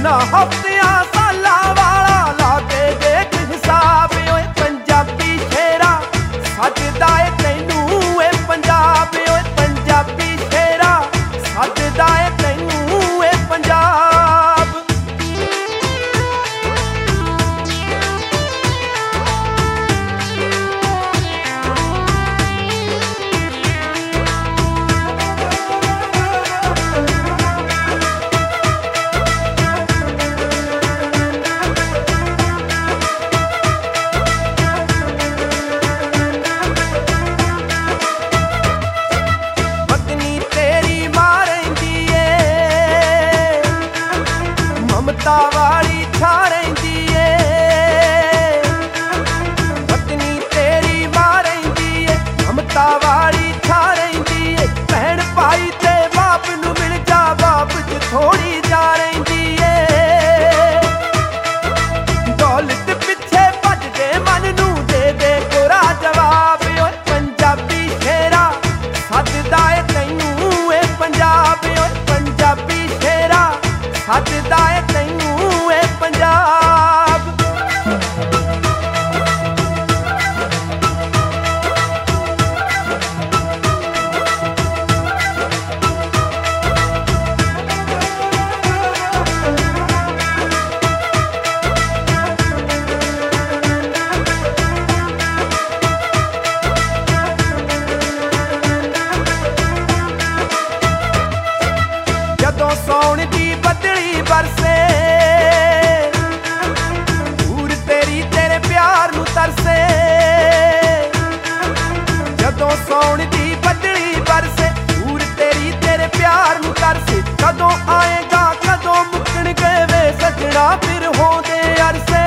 ना हफ्तियां साला वाला ला के देख हिसाब ओए पंजाबी शेरा सजदा ए तैनू ए पंजाब ओए पंजाबी शेरा सजदा ए तैनू ए पंजाब। ममता वाली छा रहिंदी ए पत्नी तेरी मां रहिंदी ए ममता वाली छा रहिंदी ए भैन भाई ते बाप नू मिल जा बाप च थोड़ी जा रहिंदी ए दौलत पिछे भजदे मन नू दे कोरा जवाब ओए पंजाबी शेरा सजदा ए तैनू ए पंजाब ओए पंजाबी शेरा सजदा ए तैनू ए पंजाब। जदों सौण दी बदली बरसे दूर तेरी तेरे प्यार नू तरसे जदों सौण दी बदली बरसे दूर तेरी तेरे प्यार नू तरसे कदों आएगा कदों मुकण गए वे सजना फिर होंदे अरसे